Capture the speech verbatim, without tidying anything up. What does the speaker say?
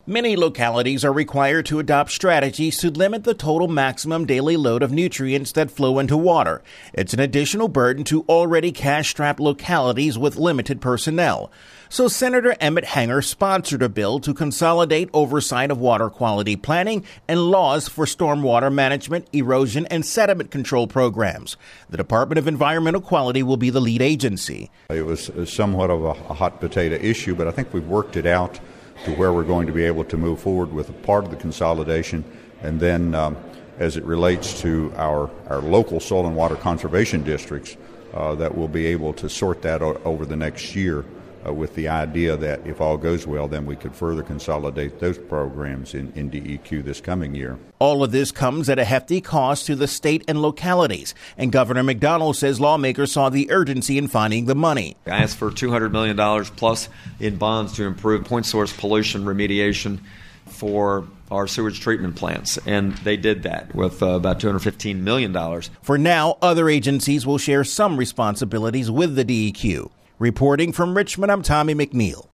Many localities are required to adopt strategies to limit the total maximum daily load of nutrients that flow into water. It's an additional burden to already cash-strapped localities with limited personnel. So Senator Emmett Hanger sponsored a bill to consolidate oversight of water quality planning and laws for stormwater management, erosion, and sediment control programs. The Department of Environmental Quality will be the lead agency. It was somewhat of a hot potato issue, but I think we've worked it out to where we're going to be able to move forward with a part of the consolidation. And then um, as it relates to our, our local soil and water conservation districts, uh, that we'll be able to sort that o- over the next year uh, with the idea that if all goes well, then we could further consolidate those programs in, in D E Q this coming year. All of this comes at a hefty cost to the state and localities, and Governor McDonnell says lawmakers saw the urgency in finding the money. I asked for two hundred million dollars plus in bonds to improve point source pollution remediation for our sewage treatment plants, and they did that with uh, about two hundred fifteen million dollars. For now, other agencies will share some responsibilities with the D E Q. Reporting from Richmond, I'm Tommy McNeil.